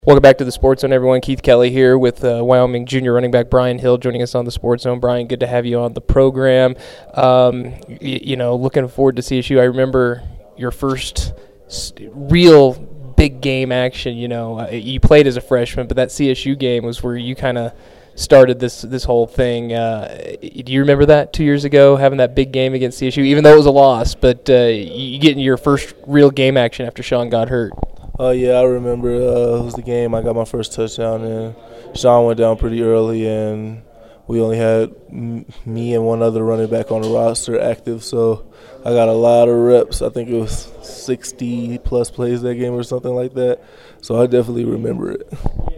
Welcome back to the Sports Zone, everyone. Keith Kelly here with Wyoming junior running back Brian Hill joining us on the Sports Zone. Brian, good to have you on the program. Looking forward to CSU. I remember your first real big game action. You played as a freshman, but that CSU game was where you kind of started this whole thing. Do you remember that 2 years ago, having that big game against CSU, even though it was a loss, but you getting your first real game action after Sean got hurt? Yeah, I remember it was the game I got my first touchdown, and Sean went down pretty early, and we only had me and one other running back on the roster active, so I got a lot of reps. I think it was 60-plus plays that game or something like that, so I definitely remember it.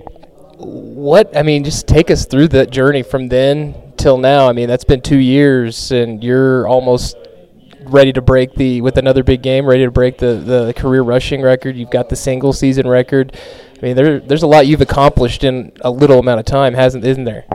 Just take us through that journey from then till now. That's been 2 years, and you're almost ready to break with another big game, ready to break the career rushing record. You've got the single season record. There's a lot you've accomplished in a little amount of time, isn't there?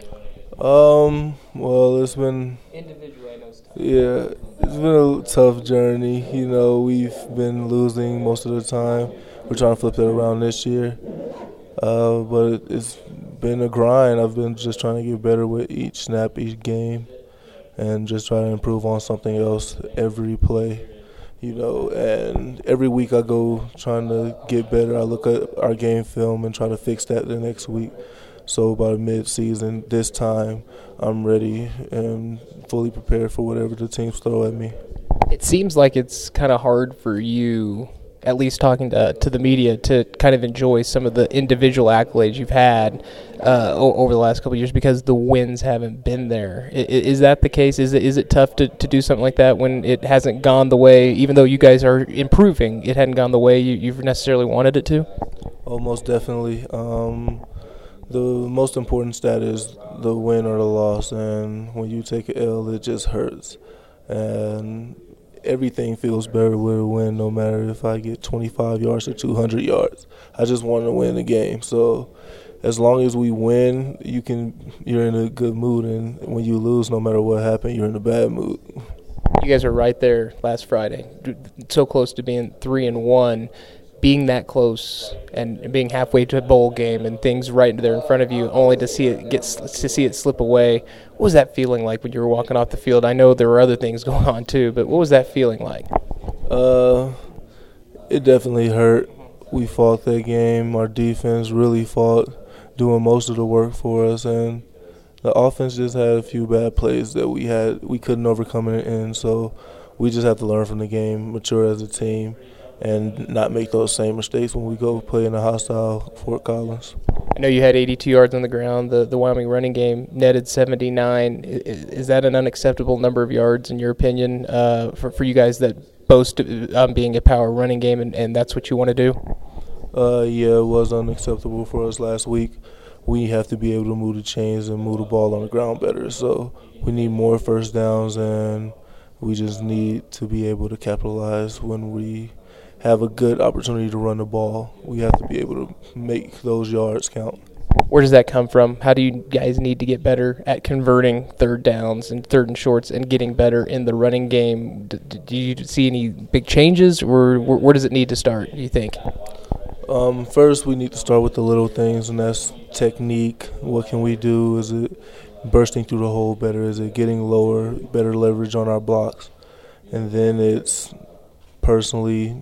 Well, it's been individually, I know it's tough. Yeah, it's been a tough journey. We've been losing most of the time. We're trying to flip that around this year, but it's been a grind. I've been just trying to get better with each snap, each game, and just try to improve on something else every play, and every week I go trying to get better. I look at our game film and try to fix that the next week. So by mid-season, this time, I'm ready and fully prepared for whatever the teams throw at me. It seems like it's kind of hard for you, at least talking to the media, to kind of enjoy some of the individual accolades you've had over the last couple of years because the wins haven't been there. Is that the case? Is it tough to do something like that when it hasn't gone the way, even though you guys are improving, it hadn't gone the way you've necessarily wanted it to? Oh, most definitely. The most important stat is the win or the loss, and when you take an L, it just hurts. And everything feels better with a win, no matter if I get 25 yards or 200 yards. I just want to win the game. So as long as we win, you're in a good mood, and when you lose, no matter what happened, you're in a bad mood. You guys were right there last Friday, so close to being 3-1. Being that close and being halfway to a bowl game and things right there in front of you, only to see it slip away. What was that feeling like when you were walking off the field? I know there were other things going on too, but what was that feeling like? It definitely hurt. We fought that game. Our defense really fought, doing most of the work for us, and the offense just had a few bad plays that we couldn't overcome in the end. So we just have to learn from the game, mature as a team, and not make those same mistakes when we go play in a hostile Fort Collins. I know you had 82 yards on the ground. The Wyoming running game netted 79. Is that an unacceptable number of yards, in your opinion, for you guys that boast being a power running game, and that's what you want to do? Yeah, it was unacceptable for us last week. We have to be able to move the chains and move the ball on the ground better. So we need more first downs, and we just need to be able to capitalize when we have a good opportunity to run the ball. We have to be able to make those yards count. Where does that come from? How do you guys need to get better at converting third downs and third and shorts and getting better in the running game? Do you see any big changes, or where does it need to start, do you think? First, we need to start with the little things, and that's technique. What can we do? Is it bursting through the hole better? Is it getting lower, better leverage on our blocks? And then it's personally,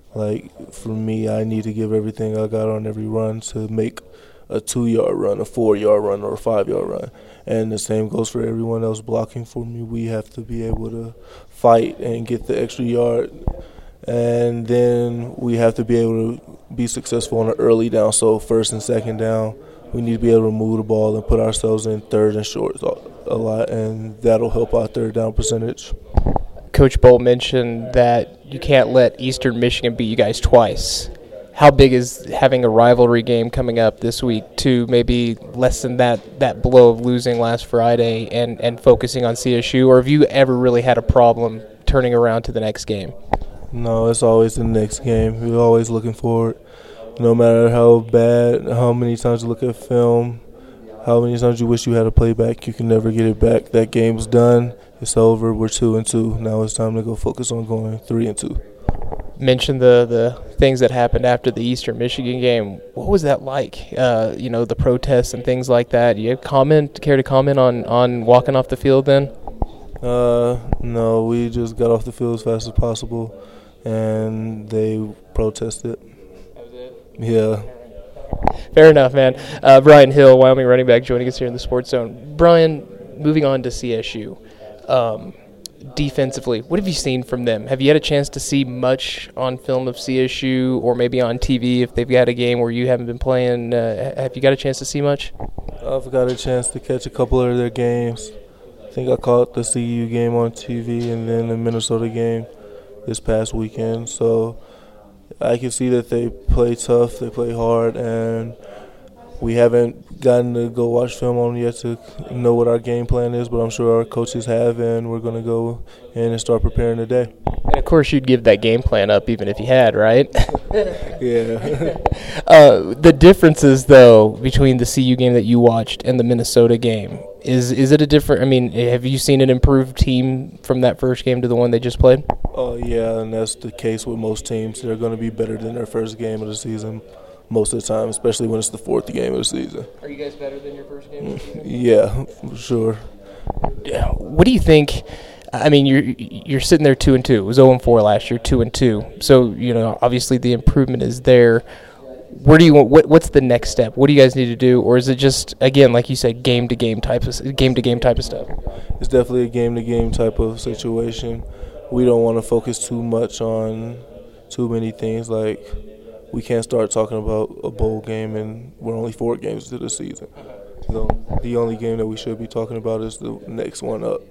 for me, I need to give everything I got on every run to make a 2-yard run, a 4-yard run, or a 5-yard run. And the same goes for everyone else blocking for me. We have to be able to fight and get the extra yard. And then we have to be able to be successful on an early down. So first and second down, we need to be able to move the ball and put ourselves in third and short a lot, and that'll help our third down percentage. Coach Bohl mentioned that you can't let Eastern Michigan beat you guys twice. How big is having a rivalry game coming up this week to maybe lessen that blow of losing last Friday and focusing on CSU? Or have you ever really had a problem turning around to the next game? No, it's always the next game. We're always looking forward. No matter how bad, how many times you look at film, how many times you wish you had a playback, you can never get it back. That game's done. It's over. We're 2-2. Now it's time to go focus on going 3-2. mentioned the things that happened after the Eastern Michigan game. What was that like? The protests and things like that. Do you care to comment on walking off the field then? No, we just got off the field as fast as possible, and they protested. That was it? Yeah. Fair enough, man. Brian Hill, Wyoming running back, joining us here in the Sports Zone. Brian, moving on to CSU. Defensively, what have you seen from them? Have you had a chance to see much on film of CSU, or maybe on TV if they've got a game where you haven't been playing? Have you got a chance to see much? I've got a chance to catch a couple of their games. I think I caught the CU game on TV and then the Minnesota game this past weekend. So I can see that they play tough, they play hard, and we haven't gotten to go watch film on them yet to know what our game plan is, but I'm sure our coaches have, and we're going to go in and start preparing today. And, of course, you'd give that game plan up even if you had, right? Yeah. The differences, though, between the CU game that you watched and the Minnesota game, is it a different – I mean, have you seen an improved team from that first game to the one they just played? Oh, yeah, and that's the case with most teams. They're going to be better than their first game of the season most of the time, especially when it's the fourth game of the season. Are you guys better than your first game of the season? Yeah, for sure. What do you think? I mean, you're sitting there 2-2. It was 0-4 last year, 2-2. So obviously the improvement is there. Where do you want? What's the next step? What do you guys need to do, or is it just again, like you said, game to game type of stuff? It's definitely a game to game type of situation. We don't want to focus too much on too many things. Like, we can't start talking about a bowl game, and we're only 4 games into the season. So the only game that we should be talking about is the next one up.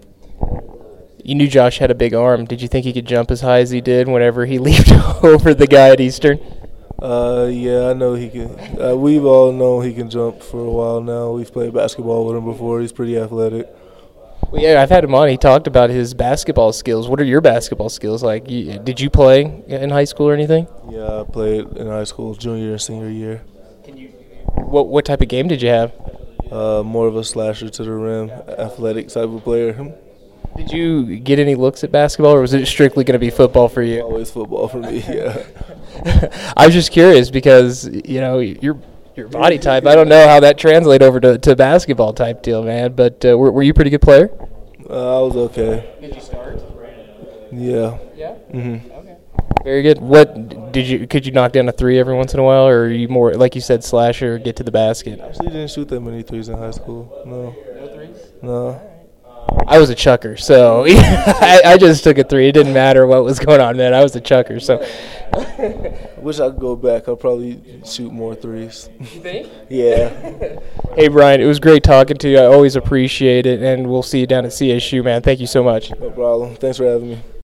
You knew Josh had a big arm. Did you think he could jump as high as he did whenever he leaped over the guy at Eastern? Yeah, I know he can. We've all known he can jump for a while now. We've played basketball with him before. He's pretty athletic. Well, yeah, I've had him on. He talked about his basketball skills. What are your basketball skills like? Did you play in high school or anything? Yeah, I played in high school, junior and senior year. What type of game did you have? More of a slasher to the rim, athletic type of player. Did you get any looks at basketball, or was it strictly going to be football for you? Always football for me, yeah. I was just curious because, your body type, I don't know how that translates over to basketball type deal, man. But were you a pretty good player? I was okay. Did you start? Yeah. Yeah? Mm-hmm. Okay. Very good. Could you knock down a three every once in a while, or are you more, like you said, slasher, get to the basket? Actually, didn't shoot that many threes in high school. No. No threes? No. I was a chucker, so I just took a three. It didn't matter what was going on, man. I was a chucker, so. I wish I could go back. I'll probably shoot more threes. You think? Yeah. Hey, Brian, it was great talking to you. I always appreciate it, and we'll see you down at CSU, man. Thank you so much. No problem. Thanks for having me.